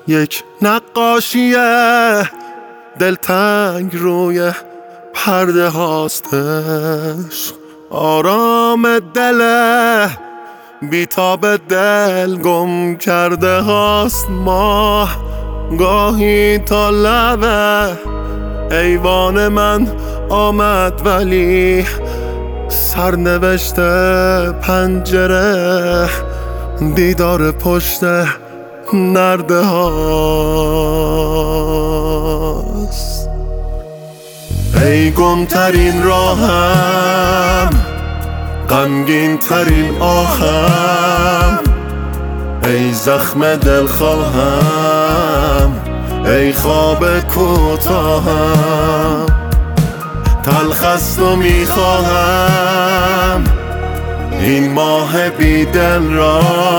یک نقاشیه دلتنگ روی پرده هاستش، آرام دل بیتاب دل گم کرده هاست. ماه گاهی تا لبه ایوان من آمد، ولی سرنوشت پنجره دیدار پشت نرده هاست. ای گمترین راهم، غمگین ترین آهم، ای زخم دلخواهم، ای خواب کوتاهم. تلخست و میخواهم این ماه بی دل را،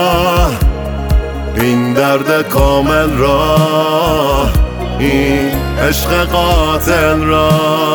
این درد کامل را، این عشق قاتل را.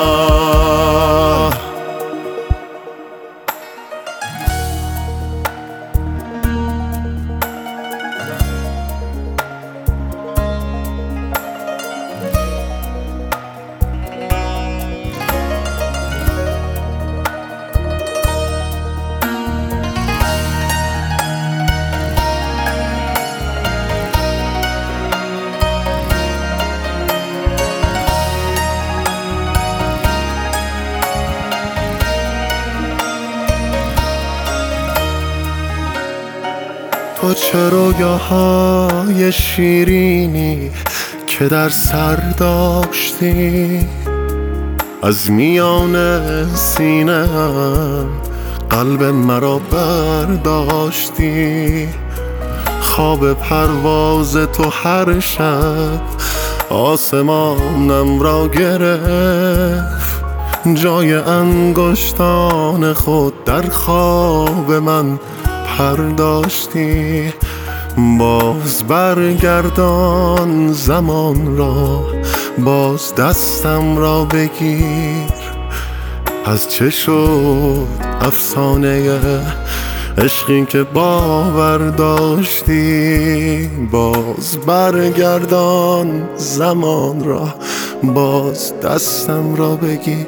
تو چه رویاهای شیرینی که در سر داشتی، از میان سینه‌ام قلب مرا برداشتی. خواب پرواز تو هر شب آسمانم را گرفت، جای انگشتان خود در خواب من پرداشتی. باز برگردان زمان را، باز دستم را بگیر. از چه شد افسانه عشقی که باور داشتی؟ باز برگردان زمان را، باز دستم را بگیر.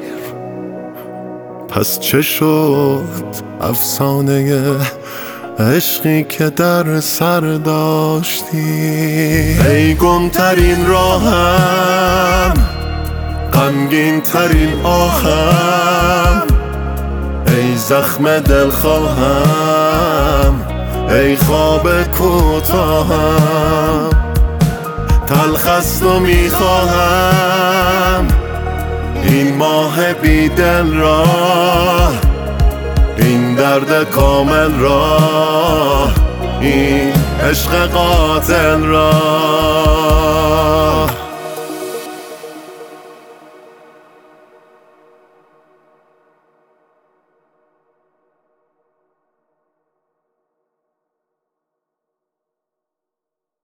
پس چه شد افسانه عشقی که در سر داشتی؟ ای گمترین راهم، غمگین ترین آهم، ای زخم دلخواهم، ای خواب کوتاهم. تلخست و میخواهم این ماه بی دل را، این درد کامل را، این عشق قاتل را.